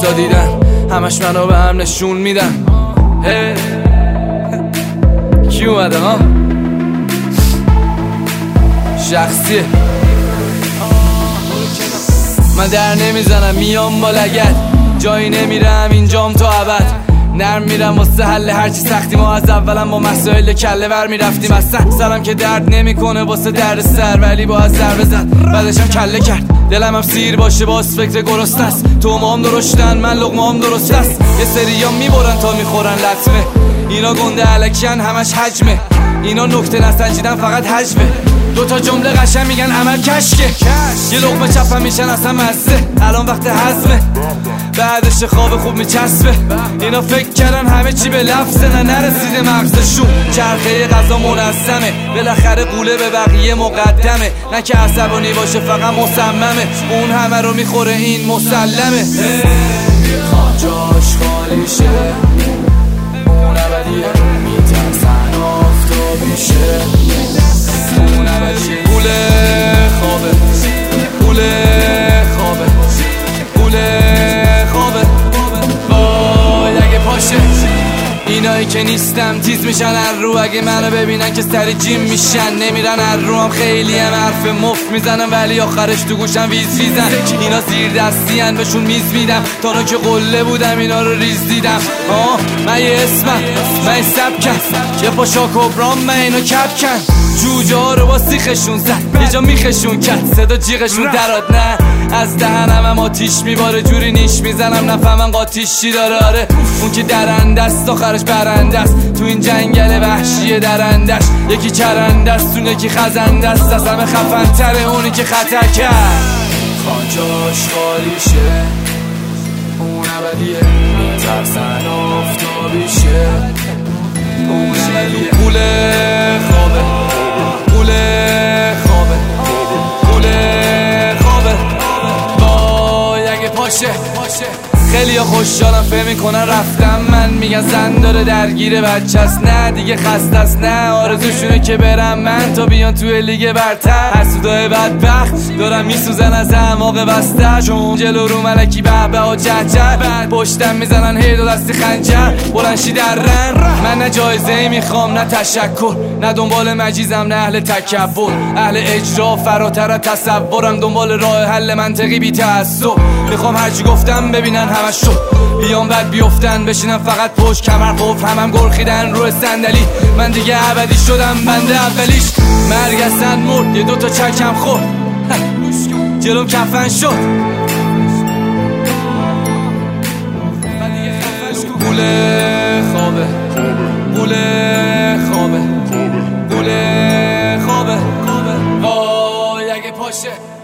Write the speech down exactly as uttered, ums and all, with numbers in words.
دوستا دیدن همش منو به هم نشون میدن. هی کی اومده ها؟ شخصیه. من در نمیزنم میام با لگد، جایی نمیرم اینجام تا ابد. نرم میرم واسه حل هرچی سختی، ما از اولم با مسائل کله ور میرفتیم. اصلا سرم که درد نمیکنه واسه درد سر، ولی با از ضربه زد بعدشم کله کرد. دلم هم سیر باشه باز فکر گرسنه است. تو مام درشتن من لقمام درست است. یه سریا میبرن تا میخورن لطمه، اینا گنده علکیان همش حجمه. اینا نکته نسنجیدن فقط حجمه. دوتا جمله قشنگ میگن عمل کشکه. یه لقمه چپم میشن اصلا مزه، الان وقت هضمه بعدش خواب خوب میچسبه. اینا فکر کردن همه چی به لفظه، نه نرسیده مغزشون. چرخه غذا منظمه، بالاخره قوله به بقیه مقدمه. نه که عصبانی باشه فقط مصممه، اون همه رو میخوره این مسلمه. میخوان جاش خالی شه، اون ابدیه میترسن آفتابیشه. اون ابدیه قوله خوابه، قوله خوابه، قوله خوابه. وای اگه پاشه اینایی که نیستم تیز میشن هر رو. اگه منو ببینن که سری جیم میشن، نمیرن هر رو. هم خیلی هم حرف مفت میزنم ولی آخرش تو گوشم ویز ویزن. اینا زیر دستی هن بهشون میز میدم، تانو که قله بودم اینا رو ریز دیدم. آه من یه اسمم، من یه سبکم، یه پاشا کبرام من اینو کپکن. جوجه ها رو با سیخشون زد، یه جا میخشون کرد صدا جیغشون دراد. نه از دهنم هم آتیش میباره، جوری نیش میزنم نفهمن قاتیش چی داره. آره اون که درنده است آخرش برنده است، تو این جنگل وحشی درندش. یکی چرنده است اون یکی خزنده است، از همه خفن تره اونی که خطر کرد. خانجاش خالی شه، اون ابدیه میترسن آفتابیشه. اون ابدیه قوله خوابه، قوله خوابه، قوله خوابه. وای اگه پاشه خیلی ها خوشحالم فهم میکنن رفتم من، میگن زن داره درگیر بچه است. نه دیگه خسته است، نه آرزوشونه که برم من تا بیان توی لیگ برتر. حسودای بدبخت دارم میسوزن از اعماق بسته، چون جلو رو ملکی به به ها جه جه. بعد پشتم میزنن هی دو دستی خنجر، بلنشی در رن. من نه جایزه ای میخوام نه تشکر، نه دنبال مجیزم نه اهل تکبر. اهل اجرا فراتر از تصورم، دنبال راه حل منطقی بی تعصب. میخوام هرچی گفتم ببینن همش شد، بیام بعد بیفتن بشینم فقط پشت کمر قفل. همم گرخیدن روی صندلی، من دیگه ابدی شدم بنده اولیش. مرگ اصلا مرد یه دوتا چکم خورد، جلوم کفن شد. قوله خوابه، قوله خوابه، قوله خوابه. وای اگه پاشه